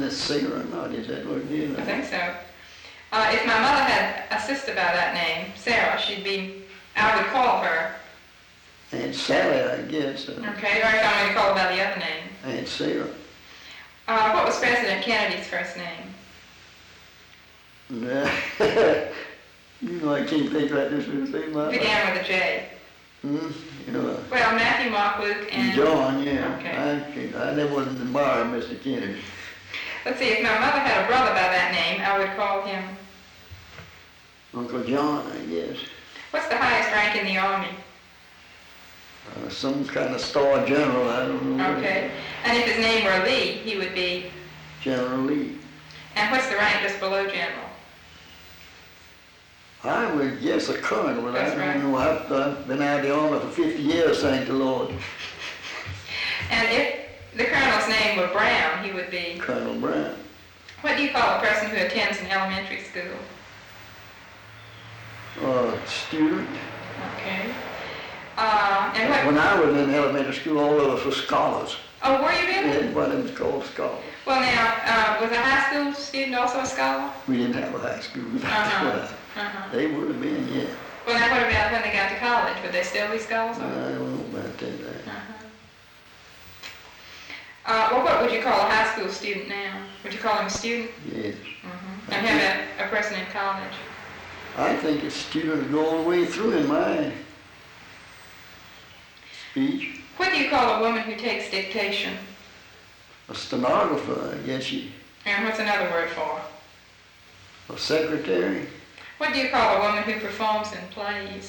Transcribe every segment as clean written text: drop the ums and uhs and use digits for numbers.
this Sarah or not? Is that what it is? I think so. If my mother had a sister by that name, Sarah, I would call her. Aunt Sally, I guess. Okay, or if I want to call her by the other name. Aunt Sarah. What was President Kennedy's first name? I can't think right this minute. Began with a J. Well, Matthew, Mark, Luke, and... John, yeah. Okay. I never was admired Mr. Kennedy. Let's see, if my mother had a brother by that name, I would call him... Uncle John, I guess. What's the highest rank in the Army? Some kind of star general, I don't know. Okay. And if his name were Lee, he would be? General Lee. And what's the rank just below general? I would guess a colonel, but That's I don't know. I've been out of the Army for 50 years, thank the Lord. And if the colonel's name were Brown, he would be? Colonel Brown. What do you call a person who attends an elementary school? Student. Okay. And what? When I was in elementary school, all of us were scholars. Oh, were you really? Everybody was called scholars. Well, now, was a high school student also a scholar? We didn't have a high school. They would have been, yeah. Well, now what about when they got to college? Would they still be scholars? I don't know about that. Well, what would you call a high school student now? Would you call him a student? Yes. And how about a person in college? I think a student go all the way through in my speech. What do you call a woman who takes dictation? A stenographer, I guess. And what's another word for? A secretary. What do you call a woman who performs in plays?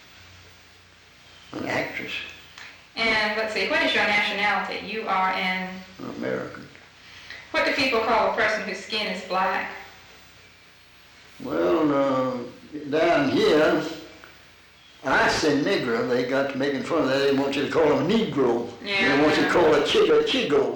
An actress. And let's see, what is your nationality? You are an American. What do people call a person whose skin is black? Well, down here, I said nigger. They got to making fun of that. They want you to call them a Negro. Yeah, they want you to call a chigo.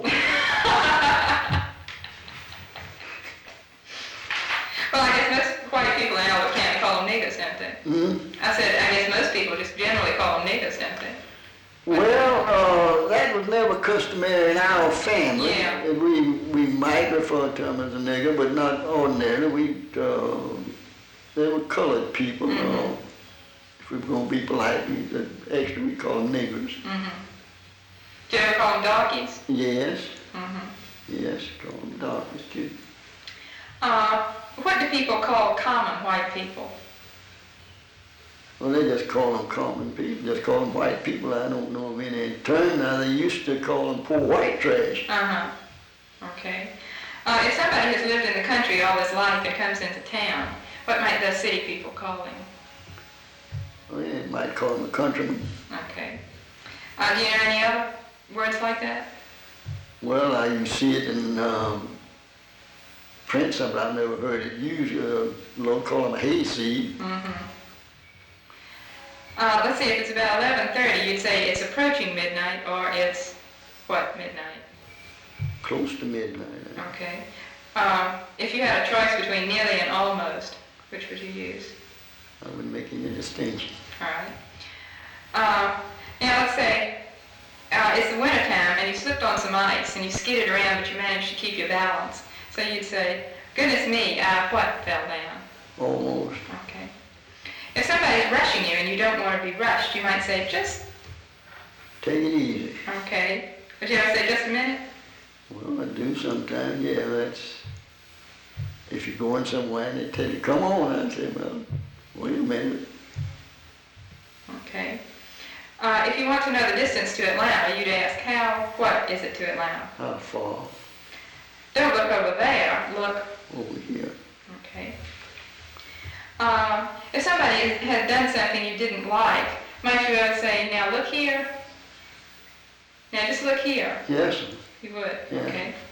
Well, I guess most white people in Albert County call them niggers, don't they? I said, I guess most people just generally call them niggers, don't they? Well, that was never customary in our family. Yeah. We might refer to them as a nigger, but not ordinarily. They were colored people. If we were going to be polite, we call them niggers. Do you ever call them darkies? Yes. Yes, call them darkies too. What do people call common white people? Well, they just call them common people, just call them white people. I don't know of any term now. They used to call them poor white trash. Okay. If somebody has lived in the country all his life and comes into town, what might those city people call him? Well, yeah, you might call them a countryman. Okay. Do you know any other words like that? Well, you see it in print, something I've never heard it used. They'll call them a hayseed. Let's see, if it's about 11:30, you'd say it's approaching midnight, or it's, what, midnight? Close to midnight. Okay. If you had a choice between nearly and almost, which would you use? I wouldn't make any distinction. All right. Now, let's say it's the winter time, and you slipped on some ice, and you skidded around, but you managed to keep your balance. So you'd say, goodness me, what fell down? Almost. Okay. If somebody's rushing you and you don't want to be rushed, you might say, just... Take it easy. Okay. Would you ever say, just a minute? Well, I do sometimes, yeah, that's... If you're going somewhere and they tell you, come on, I'd say, well, wait a minute. Okay. If you want to know the distance to Atlanta, you'd ask, what is it to Atlanta? How far? Don't look over there, look... Over here. Okay. If somebody had done something you didn't like, might you ever say, now look here? Now just look here. Yes. You would? Yeah. Okay.